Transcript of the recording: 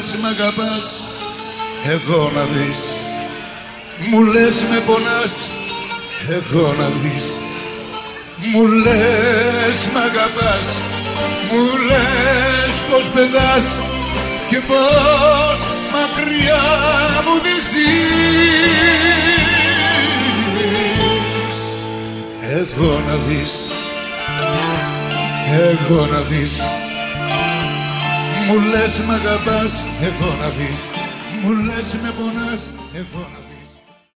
λες μ' αγαπάς, εγώ να δεις. Μου λες με πονάς, εγώ να δεις. Μου λες μ' αγαπάς, μου λες πως πετάς και πως μακριά μου δεν ζεις. Εγώ να δεις, εγώ να δεις. Μου λες μ' αγαπάς, εγώ να δεις. Μου λες με πονάς, εγώ να δεις.